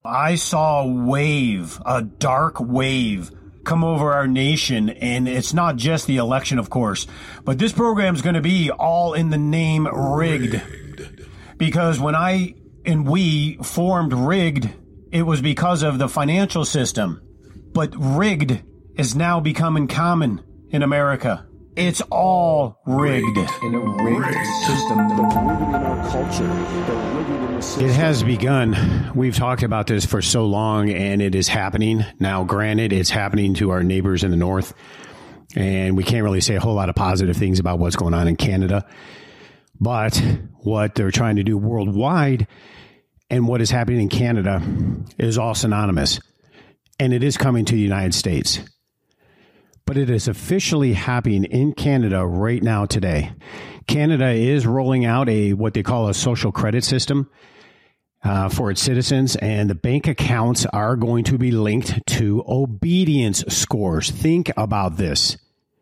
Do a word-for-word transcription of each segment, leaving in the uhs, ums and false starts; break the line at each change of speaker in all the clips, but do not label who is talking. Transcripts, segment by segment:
I saw a wave, a dark wave, come over our nation, and it's not just the election, of course, but this program is going to be all in the name rigged. rigged. Because when I and we formed Rigged, it was because of the financial system. But rigged is now becoming common in America. It's all rigged.
In a rigged, rigged. system, they're rigging in our culture. They're rigging in the system.
It has begun. We've talked about this for so long, and it is happening. Now, granted, it's happening to our neighbors in the north, and we can't really say a whole lot of positive things about what's going on in Canada. But what they're trying to do worldwide and what is happening in Canada is all synonymous, and it is coming to the United States. But it is officially happening in Canada right now today. Canada is rolling out a what they call a social credit system uh, for its citizens, and the bank accounts are going to be linked to obedience scores. Think about this.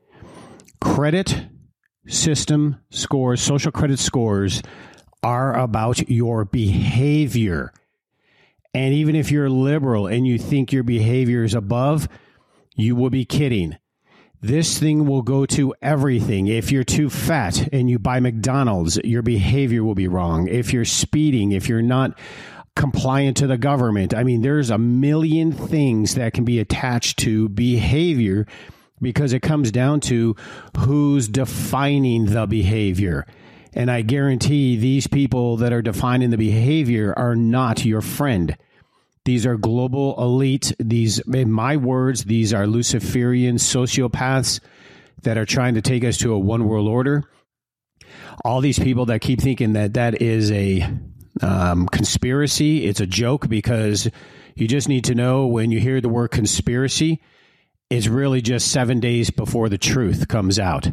Credit system scores, social credit scores are about your behavior. And even if you're liberal and you think your behavior is above, you will be kidding. This thing will go to everything. If you're too fat and you buy McDonald's, your behavior will be wrong. If you're speeding, if you're not compliant to the government, I mean, there's a million things that can be attached to behavior because it comes down to who's defining the behavior. And I guarantee these people that are defining the behavior are not your friend. These are global elite. These, in my words, these are Luciferian sociopaths that are trying to take us to a one world order. All these people that keep thinking that that is a um, conspiracy, it's a joke, because you just need to know when you hear the word conspiracy, it's really just seven days before the truth comes out.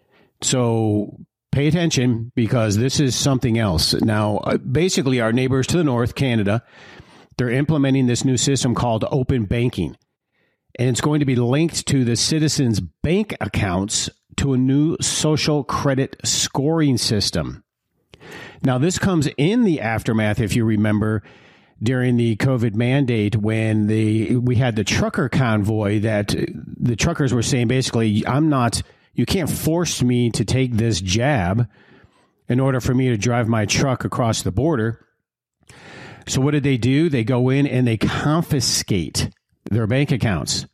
So pay attention, because this is something else. Now, uh, basically, our neighbors to the north, Canada, they're implementing this new system called open banking, and it's going to be linked to the citizens' bank accounts to a new social credit scoring system. Now, this comes in the aftermath, if you remember, during the COVID mandate when the we had the trucker convoy that the truckers were saying, basically, I'm not, you can't force me to take this jab in order for me to drive my truck across the border. So what did they do? They go in and they confiscate their bank accounts.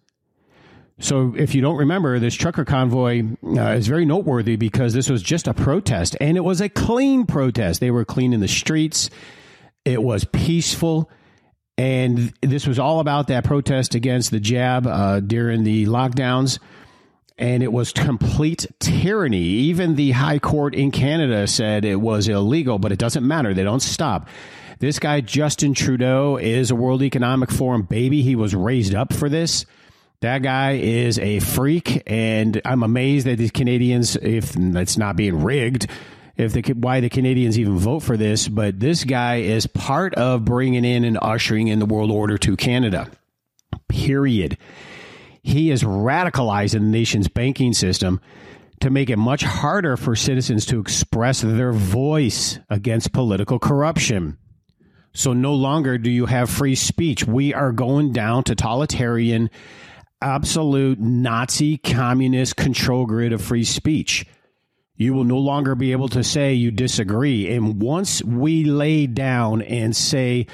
So if you don't remember, this trucker convoy uh, is very noteworthy because this was just a protest, and it was a clean protest. They were cleaning the streets. It was peaceful. And this was all about that protest against the jab uh, during the lockdowns. And it was complete tyranny. Even the high court in Canada said it was illegal, but it doesn't matter. They don't stop. This guy, Justin Trudeau, is a World Economic Forum baby. He was raised up for this. That guy is a freak, and I'm amazed that these Canadians, if it's not being rigged, if the, why the Canadians even vote for this, but this guy is part of bringing in and ushering in the world order to Canada, period. He is radicalizing the nation's banking system to make it much harder for citizens to express their voice against political corruption. So no longer do you have free speech. We are going down totalitarian, absolute Nazi communist control grid of free speech. You will no longer be able to say you disagree. And once we lay down and say,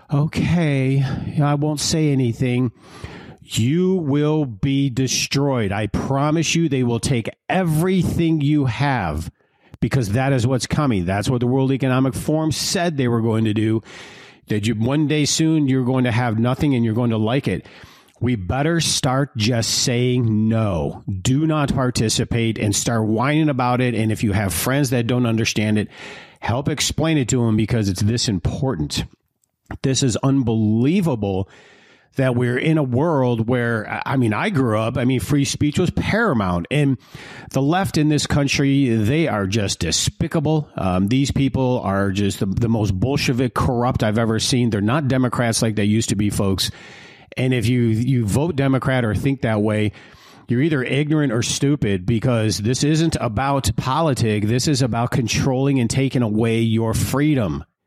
okay, I won't say anything, you will be destroyed. I promise you, they will take everything you have, because that is what's coming. That's what the World Economic Forum said they were going to do. That you one day soon you're going to have nothing and you're going to like it. We better start just saying no. Do not participate and start whining about it. And if you have friends that don't understand it, help explain it to them, because it's this important. This is unbelievable that we're in a world where, I mean, I grew up, I mean, free speech was paramount. And the left in this country, they are just despicable. Um, these people are just the, the most Bolshevik corrupt I've ever seen. They're not Democrats like they used to be, folks. And if you, you vote Democrat or think that way, you're either ignorant or stupid, because this isn't about politics. This is about controlling and taking away your freedom.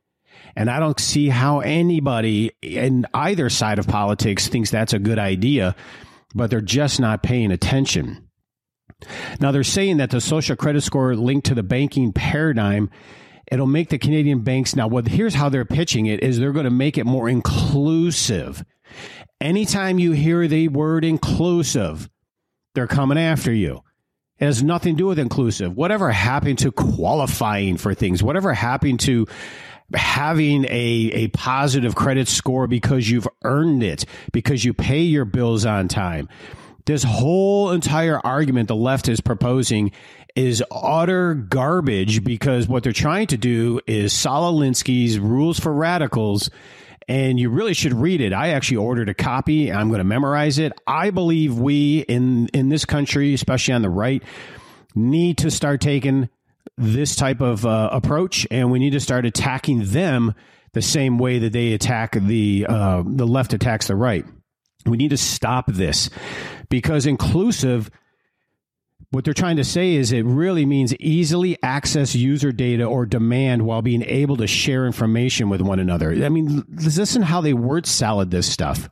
And I don't see how anybody in either side of politics thinks that's a good idea, but they're just not paying attention. Now, they're saying that the social credit score linked to the banking paradigm, it'll make the Canadian banks. Now, what here's how they're pitching it is they're going to make it more inclusive. Anytime you hear the word inclusive, they're coming after you. It has nothing to do with inclusive. Whatever happened to qualifying for things, whatever happened to having a, a positive credit score because you've earned it, because you pay your bills on time. This whole entire argument the left is proposing is utter garbage, because what they're trying to do is Saul Alinsky's Rules for Radicals, and you really should read it. I actually ordered a copy. I'm going to memorize it. I believe we in, in this country, especially on the right, need to start taking this type of uh, approach, and we need to start attacking them the same way that they attack the uh, the left attacks the right. We need to stop this, because inclusive, what they're trying to say is it really means easily access user data or demand while being able to share information with one another. I mean, listen how they word salad this stuff.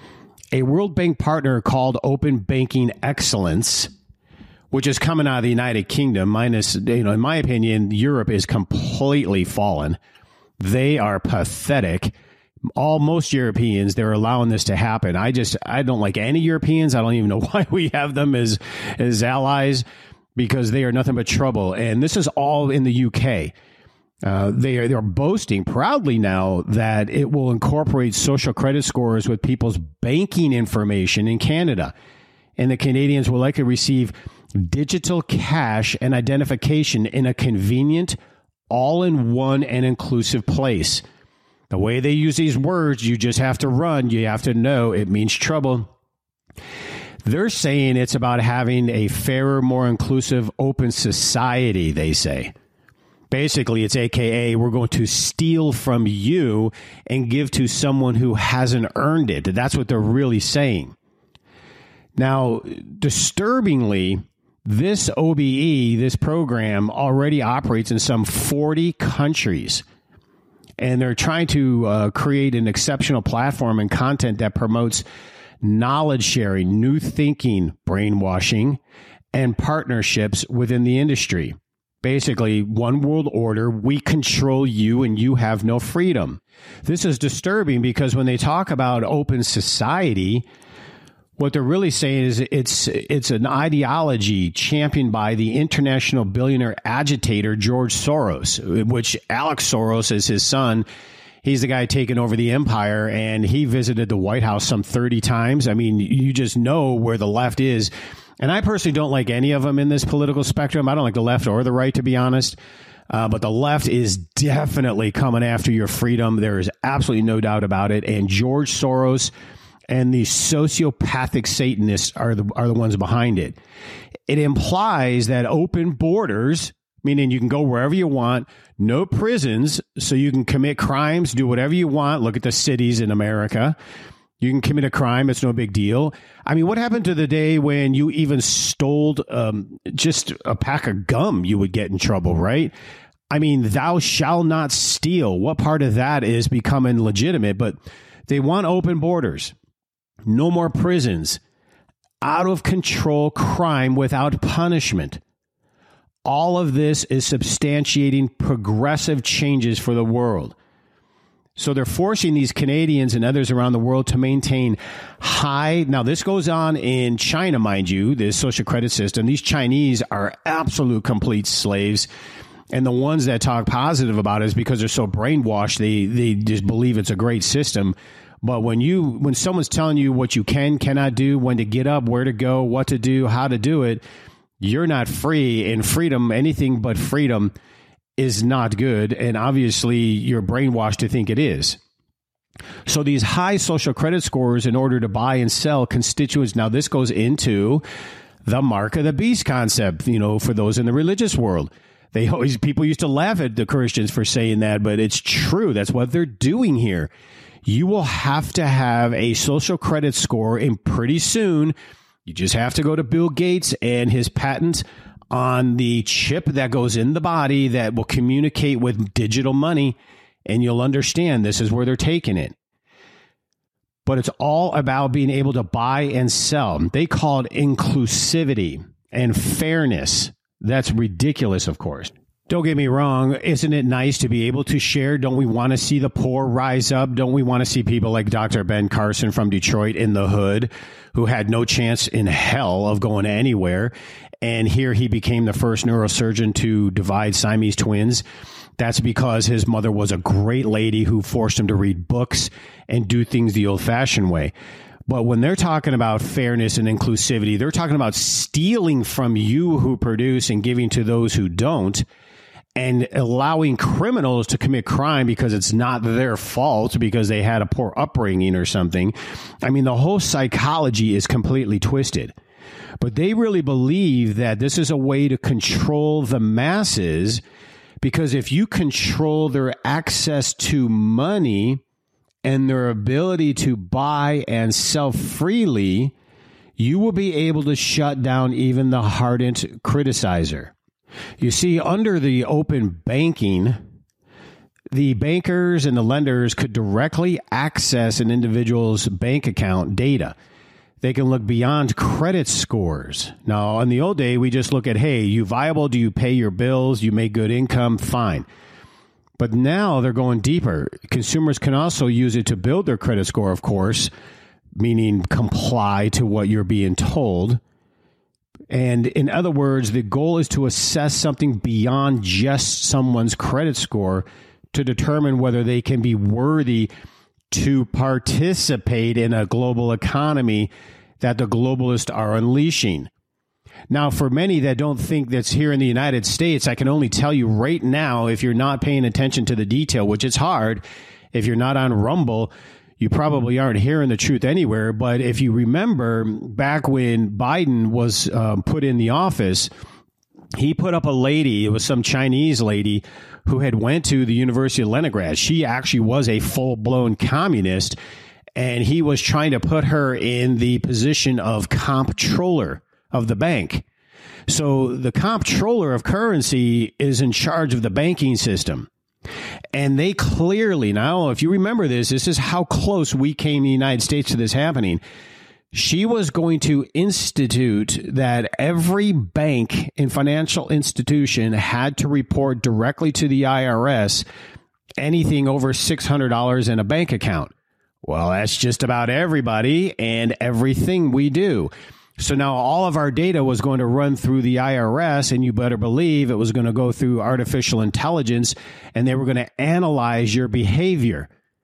A World Bank partner called Open Banking Excellence, which is coming out of the United Kingdom, minus, you know, in my opinion, Europe is completely fallen. They are pathetic. All most Europeans, they're allowing this to happen. I just, I don't like any Europeans. I don't even know why we have them as, as allies, because they are nothing but trouble. And this is all in the U K. Uh, they are, they're boasting proudly now that it will incorporate social credit scores with people's banking information in Canada. And the Canadians will likely receive digital cash and identification in a convenient, all-in-one and inclusive place. The way they use these words, you just have to run. You have to know it means trouble. They're saying it's about having a fairer, more inclusive, open society, they say. Basically, it's A K A we're going to steal from you and give to someone who hasn't earned it. That's what they're really saying. Now, disturbingly, this O B E, this program, already operates in some forty countries. And they're trying to uh, create an exceptional platform and content that promotes knowledge sharing, new thinking, brainwashing, and partnerships within the industry. Basically, one world order, we control you and you have no freedom. This is disturbing because when they talk about open society, what they're really saying is it's it's an ideology championed by the international billionaire agitator George Soros, which Alex Soros is his son. He's the guy taking over the empire, and he visited the White House some thirty times. I mean, you just know where the left is. And I personally don't like any of them in this political spectrum. I don't like the left or the right, to be honest. Uh, but the left is definitely coming after your freedom. There is absolutely no doubt about it. And George Soros and the sociopathic Satanists are the are the ones behind it. It implies that open borders, meaning you can go wherever you want, no prisons, so you can commit crimes, do whatever you want. Look at the cities in America. You can commit a crime. It's no big deal. I mean, what happened to the day when you even stole um, just a pack of gum? You would get in trouble, right? I mean, thou shalt not steal. What part of that is becoming legitimate? But they want open borders. No more prisons, out of control crime without punishment. All of this is substantiating progressive changes for the world. So they're forcing these Canadians and others around the world to maintain high. Now, this goes on in China, mind you, this social credit system. These Chinese are absolute complete slaves. And the ones that talk positive about it is because they're so brainwashed, they, they just believe it's a great system. But when you when someone's telling you what you can, cannot do, when to get up, where to go, what to do, how to do it, you're not free. And freedom, anything but freedom, is not good. And obviously, you're brainwashed to think it is. So these high social credit scores in order to buy and sell constituents. Now, this goes into the mark of the beast concept, you know, for those in the religious world. They always people used to laugh at the Christians for saying that, but it's true. That's what they're doing here. You will have to have a social credit score, and pretty soon you just have to go to Bill Gates and his patent on the chip that goes in the body that will communicate with digital money, and you'll understand this is where they're taking it. But it's all about being able to buy and sell. They call it inclusivity and fairness. That's ridiculous, of course. Don't get me wrong. Isn't it nice to be able to share? Don't we want to see the poor rise up? Don't we want to see people like Doctor Ben Carson from Detroit in the hood, who had no chance in hell of going anywhere? And here he became the first neurosurgeon to divide Siamese twins. That's because his mother was a great lady who forced him to read books and do things the old-fashioned way. But when they're talking about fairness and inclusivity, they're talking about stealing from you who produce and giving to those who don't, and allowing criminals to commit crime because it's not their fault, because they had a poor upbringing or something. I mean, the whole psychology is completely twisted. But they really believe that this is a way to control the masses, because if you control their access to money and their ability to buy and sell freely, you will be able to shut down even the hardened criticizer. You see, under the open banking, the bankers and the lenders could directly access an individual's bank account data. They can look beyond credit scores. Now, in the old day, we just look at, hey, you viable? Do you pay your bills? You make good income? Fine. But now they're going deeper. Consumers can also use it to build their credit score, of course, meaning comply to what you're being told. And in other words, the goal is to assess something beyond just someone's credit score to determine whether they can be worthy to participate in a global economy that the globalists are unleashing. Now, for many that don't think that's here in the United States, I can only tell you right now, if you're not paying attention to the detail, which is hard, if you're not on Rumble, you probably aren't hearing the truth anywhere. But if you remember back when Biden was um, put in the office, he put up a lady, it was some Chinese lady who had went to the University of Leningrad. She actually was a full-blown communist, and he was trying to put her in the position of comptroller of the bank. So the comptroller of currency is in charge of the banking system. And they clearly, now, if you remember this, this is how close we came in the United States to this happening. She was going to institute that every bank and financial institution had to report directly to the I R S anything over six hundred dollars in a bank account. Well, that's just about everybody and everything we do. So now all of our data was going to run through the I R S, and you better believe it was going to go through artificial intelligence, and they were going to analyze your behavior.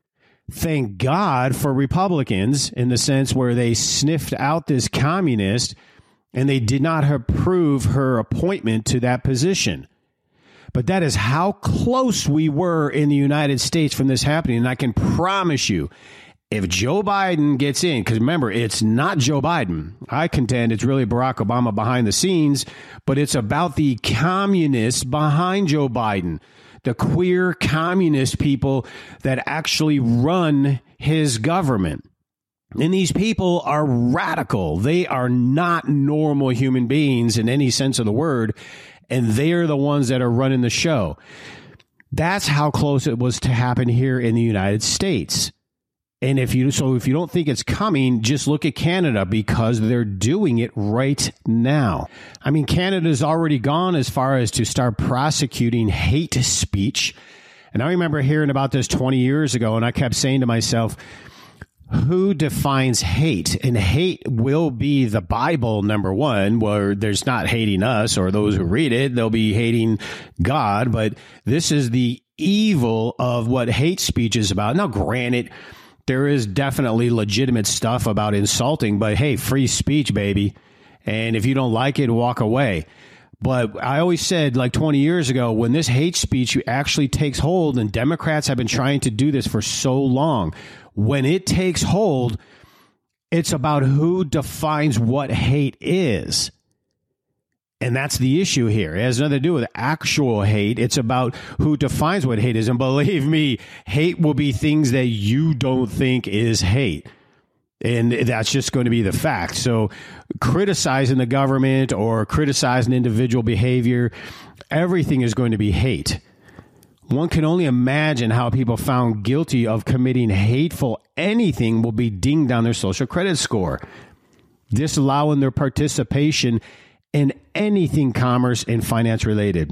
Thank God for Republicans, in the sense where they sniffed out this communist and they did not approve her appointment to that position. But that is how close we were in the United States from this happening. And I can promise you, if Joe Biden gets in, because remember, it's not Joe Biden. I contend it's really Barack Obama behind the scenes, but it's about the communists behind Joe Biden, the queer communist people that actually run his government. And these people are radical. They are not normal human beings in any sense of the word, and they are the ones that are running the show. That's how close it was to happen here in the United States. And if you so if you don't think it's coming, just look at Canada, because they're doing it right now. I mean, Canada's already gone as far as to start prosecuting hate speech. And I remember hearing about this twenty years ago, and I kept saying to myself, who defines hate? And hate will be the Bible, number one, where there's not hating us or those who read it. They'll be hating God. But this is the evil of what hate speech is about. Now, granted, there is definitely legitimate stuff about insulting, but hey, free speech, baby. And if you don't like it, walk away. But I always said, like twenty years ago, when this hate speech actually takes hold, and Democrats have been trying to do this for so long, when it takes hold, it's about who defines what hate is. And that's the issue here. It has nothing to do with actual hate. It's about who defines what hate is. And believe me, hate will be things that you don't think is hate. And that's just going to be the fact. So criticizing the government or criticizing individual behavior, everything is going to be hate. One can only imagine how people found guilty of committing hateful anything will be dinged on their social credit score, disallowing their participation in anything commerce and finance related.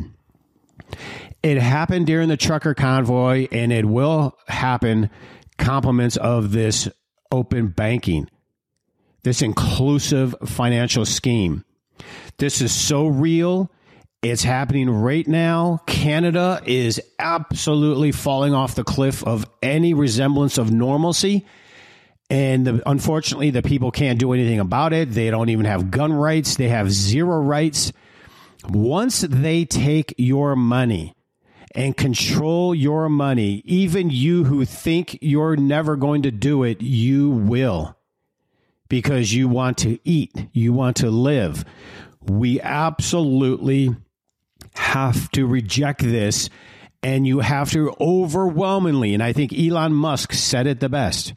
It happened during the trucker convoy, and it will happen compliments of this open banking, this inclusive financial scheme. This is so real. It's happening right now. Canada is absolutely falling off the cliff of any resemblance of normalcy. And the, unfortunately, the people can't do anything about it. They don't even have gun rights. They have zero rights. Once they take your money and control your money, even you who think you're never going to do it, you will. Because you want to eat. You want to live. We absolutely have to reject this, and you have to overwhelmingly, and I think Elon Musk said it the best,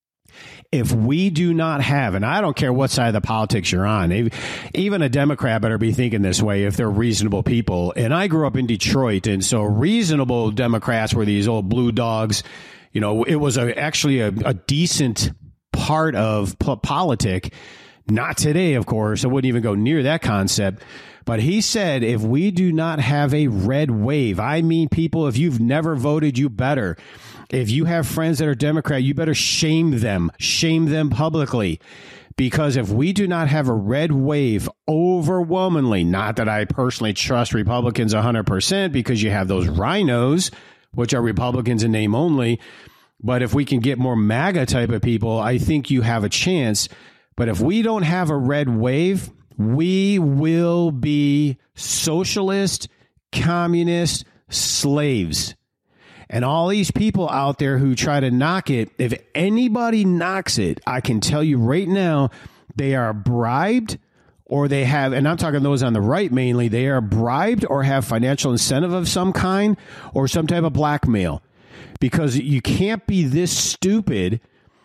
if we do not have, and I don't care what side of the politics you're on, even a Democrat better be thinking this way if they're reasonable people. And I grew up in Detroit, and so reasonable Democrats were these old blue dogs. You know, it was a, actually a, a decent part of po- politic. Not today, of course. I wouldn't even go near that concept. But he said, if we do not have a red wave, I mean, people, if you've never voted, you better. If you have friends that are Democrat, you better shame them, shame them publicly. Because if we do not have a red wave overwhelmingly, not that I personally trust Republicans one hundred percent because you have those rhinos, which are Republicans in name only. But if we can get more MAGA type of people, I think you have a chance. But if we don't have a red wave, we will be socialist, communist slaves. And all these people out there who try to knock it, if anybody knocks it, I can tell you right now, they are bribed or they have, and I'm talking those on the right mainly, they are bribed or have financial incentive of some kind or some type of blackmail. Because you can't be this stupid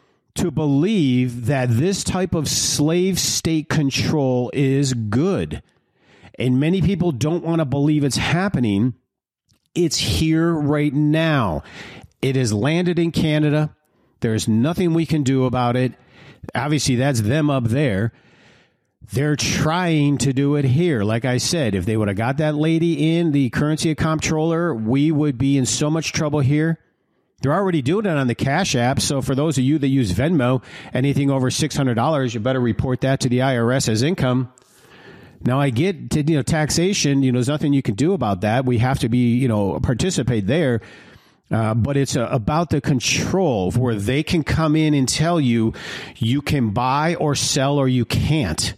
to believe that this type of slave state control is good. And many people don't want to believe it's happening. It's here right now. It has landed in Canada. There's nothing we can do about it. Obviously, that's them up there. They're trying to do it here. Like I said, if they would have got that lady in, the currency comptroller, we would be in so much trouble here. They're already doing it on the Cash App. So for those of you that use Venmo, anything over six hundred dollars, you better report that to the I R S as income. Now, I get to, you know, taxation, you know, there's nothing you can do about that. We have to be, you know, participate there. Uh, but it's uh, about the control where they can come in and tell you you can buy or sell or you can't.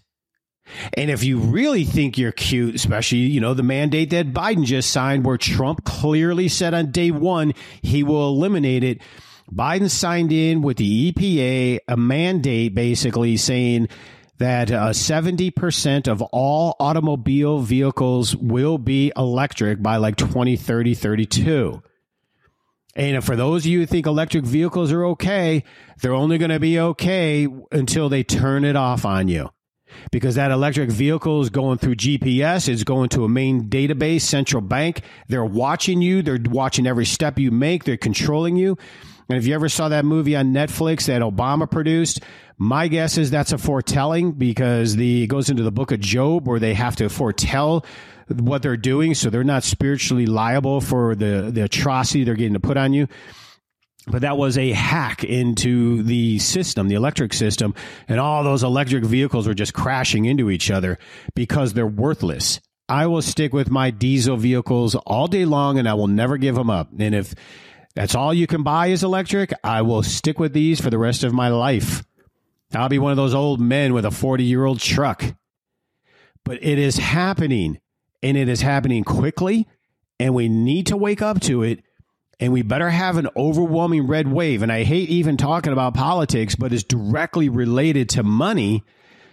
And if you really think you're cute, especially, you know, the mandate that Biden just signed where Trump clearly said on day one he will eliminate it. Biden signed in with the E P A a mandate basically saying that uh, seventy percent of all automobile vehicles will be electric by like twenty thirty, thirty-two. And for those of you who think electric vehicles are okay, they're only going to be okay until they turn it off on you. Because that electric vehicle is going through G P S, it's going to a main database, central bank. They're watching you. They're watching every step you make. They're controlling you. And if you ever saw that movie on Netflix that Obama produced, my guess is that's a foretelling because the it goes into the book of Job where they have to foretell what they're doing so they're not spiritually liable for the, the atrocity they're getting to put on you. But that was a hack into the system, the electric system, and all those electric vehicles were just crashing into each other because they're worthless. I will stick with my diesel vehicles all day long, and I will never give them up. And if that's all you can buy is electric, I will stick with these for the rest of my life. I'll be one of those old men with a forty-year-old truck. But it is happening, and it is happening quickly, and we need to wake up to it. And we better have an overwhelming red wave. And I hate even talking about politics, but it's directly related to money,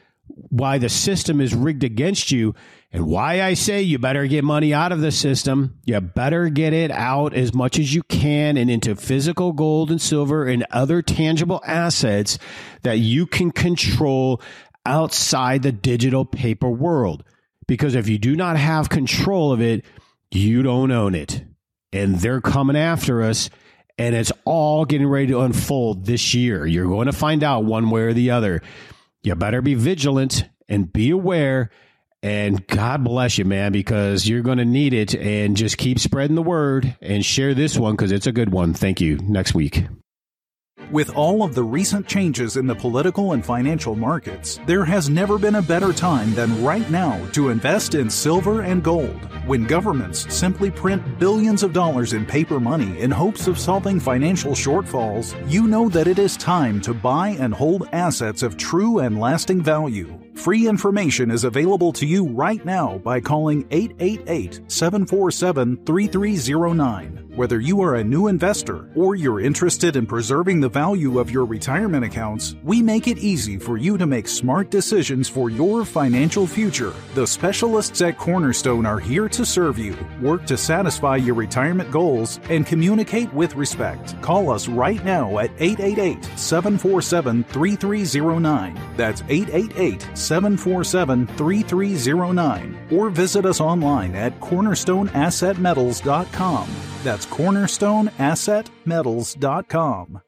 why the system is rigged against you, and why I say you better get money out of the system. You better get it out as much as you can and into physical gold and silver and other tangible assets that you can control outside the digital paper world. Because if you do not have control of it, you don't own it. and they're coming after us, and it's all getting ready to unfold this year. You're going to find out one way or the other. You better be vigilant and be aware, and God bless you, man, because you're going to need it, and just keep spreading the word and share this one because it's a good one. Thank you. Next week.
With all of the recent changes in the political and financial markets, there has never been a better time than right now to invest in silver and gold. When governments simply print billions of dollars in paper money in hopes of solving financial shortfalls, you know that it is time to buy and hold assets of true and lasting value. Free information is available to you right now by calling eight eight eight, seven four seven, three three zero nine. Whether you are a new investor or you're interested in preserving the value of your retirement accounts, we make it easy for you to make smart decisions for your financial future. The specialists at Cornerstone are here to serve you, work to satisfy your retirement goals, and communicate with respect. Call us right now at eight eight eight, seven four seven, three three zero nine. That's eight eight eight, seven four seven, three three zero nine. Or visit us online at cornerstone asset metals dot com. That's cornerstone asset metals dot com.